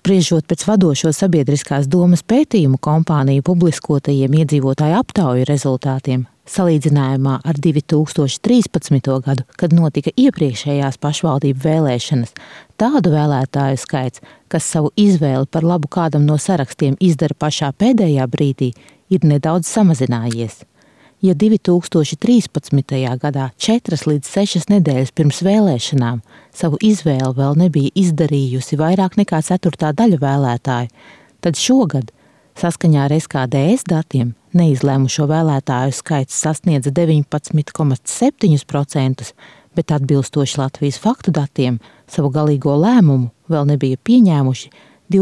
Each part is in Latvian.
Spriežot pēc vadošo sabiedriskās domas pētījumu kompāniju publiskotajiem iedzīvotāju aptauju rezultātiem, salīdzinājumā ar 2013. gadu, kad notika iepriekšējās pašvaldību vēlēšanas, tādu vēlētāju skaits, kas savu izvēli par labu kādam no sarakstiem izdara pašā pēdējā brīdī, ir nedaudz samazinājies. Ja 2013. gadā 4 līdz 6 nedēļas pirms vēlēšanām savu izvēli vēl nebija izdarījusi vairāk nekā 1/4 daļa vēlētāju, tad šogad, saskaņā ar SKDS datiem, neizlēmušo vēlētāju skaits sasniedza 19,7%, bet atbilstoši Latvijas faktu datiem savu galīgo lēmumu vēl nebija pieņēmuši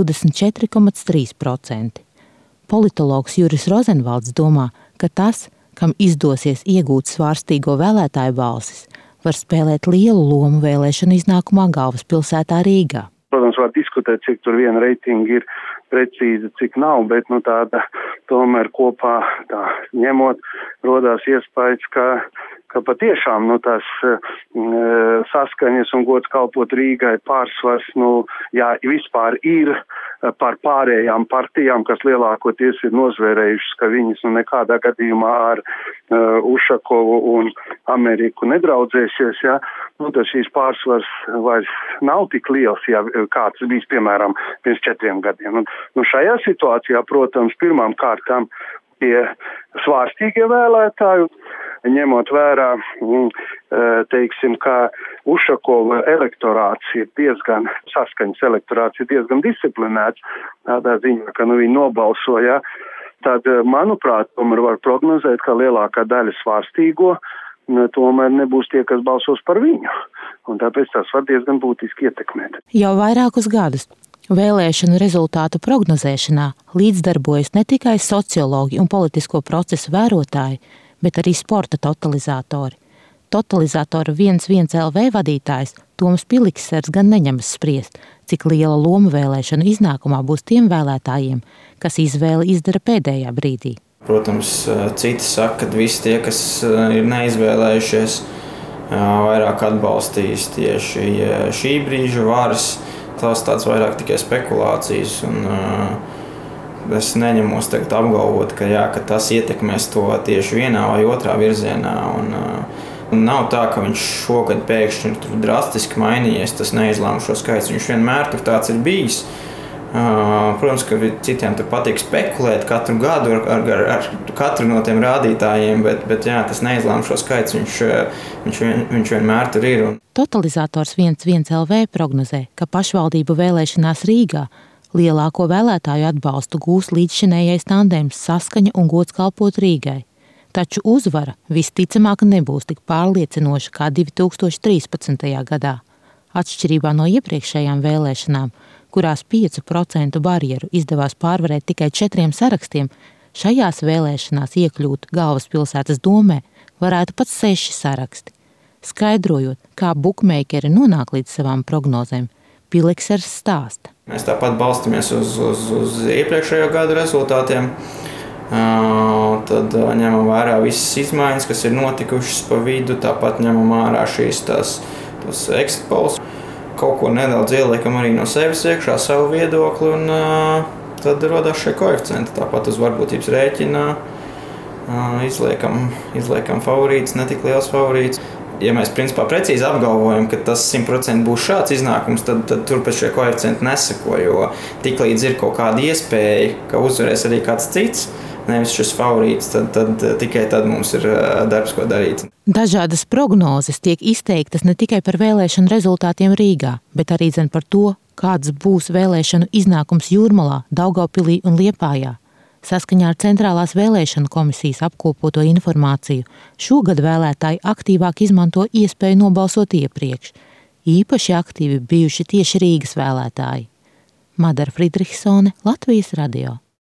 24,3%. Politologs Juris Rozenvalds domā, ka tas, kam izdosies iegūt svārstīgo vēlētāju balsis, var spēlēt lielu lomu vēlēšanu iznākumā galvaspilsētā Rīgā. Protams, var diskutēt, cik tur viena reitinga ir precīza, cik nav, bet tāda tomēr kopā tā ņemot, rodās iespējas, ka patiešām tās saskaņas un gods kalpot Rīgai pārsvars, vispār ir par pārējām partijām, kas lielākoties ir nozvērējušas, ka viņas nekādā gadījumā ar Ušakovu un Ameriku nedraudzēsies, tad šīs pārsvars vairs nav tik liels, kāds bijis, piemēram, pirms 4 gadiem. Šajā situācijā, protams, pirmām kārtām tie svārstīgie vēlētāji, ņemot vērā, ka Ušakova elektorāts ir diezgan, saskaņas elektorāts ir diezgan disciplinēts, tādā ziņā, ka viņi nobalsoja, tad, manuprāt, tomēr var prognozēt, ka lielākā daļa svārstīgo tomēr nebūs tie, kas balsos par viņu. Un tāpēc tas var diezgan būtiski ietekmēt. Jau vairākus gadus vēlēšanu rezultātu prognozēšanā līdzdarbojas ne tikai sociologi un politisko procesu vērotāji, bet arī sporta totalizatori. Totalizatora 11LV vadītājs Toms Piliksers gan neņemas spriest, cik liela loma vēlēšanu iznākumā būs tiem vēlētājiem, kas izvēli izdara pēdējā brīdī. Protams, citi saka, ka visi tie, kas ir neizvēlējušies, vairāk atbalstīs tieši šī brīža varas. Tas tāds vairāk tikai spekulācijas, un es neņemos tagad apgalvot, ka tas ietekmēs to tieši vienā vai otrā virzienā. Un nav tā, ka viņš šogad pēkšņi ir drastiski mainījies, tas neizlēmušo skaits. Viņš vienmēr tur tāds ir bijis. Protams, ka citiem tur patīk spekulēt katru gadu ar katru no tiem rādītājiem, bet tas neizlēmušo skaits viņš vienmēr tur ir. Totalizators 11LV prognozē, ka pašvaldību vēlēšanās Rīgā lielāko vēlētāju atbalstu gūs līdzšinējais tandēms Saskaņa un Gods kalpot Rīgai. Taču uzvara visticamāk nebūs tik pārliecinoša kā 2013. gadā. Atšķirībā no iepriekšējām vēlēšanām, kurās 5% barjeru izdevās pārvarēt tikai 4 sarakstiem, šajās vēlēšanās iekļūt galvaspilsētas domē varētu pat 6 saraksti. Skaidrojot, kā bukmeikeri nonāk līdz savām prognozēm, Piliksers stāsta. Mēs tāpat balstamies uz iepriekšējo gadu rezultātiem. Tad ņemam vērā visas izmaiņas, kas ir notikušas pa vidu, tāpat ņemam vērā šīs tos exit polls. Kaut ko nedaudz ieliekam arī no sevis iekšā, savu viedokli, un tad rodās šie koeficienti. Tāpat uz varbūtības rēķina izliekam favorītus, netik liels favorīts. Ja mēs principā precīzi apgalvojam, ka tas 100% būs šāds iznākums, tad turpēc šie koeficienti neseko, jo tiklīdz ir kaut kāda iespēja, ka uzvarēs arī kāds cits, nevis šis favorīts, tad tikai tad mums ir darbs, ko darīt. Dažādas prognozes tiek izteiktas ne tikai par vēlēšanu rezultātiem Rīgā, bet arī par to, kāds būs vēlēšanu iznākums Jūrmalā, Daugavpilī un Liepājā. Saskaņā ar Centrālās vēlēšanu komisijas apkopoto informāciju, šogad vēlētāji aktīvāk izmanto iespēju nobalsot iepriekš. Īpaši aktīvi bijuši tieši Rīgas vēlētāji. Madara Friedrichsone, Latvijas radio.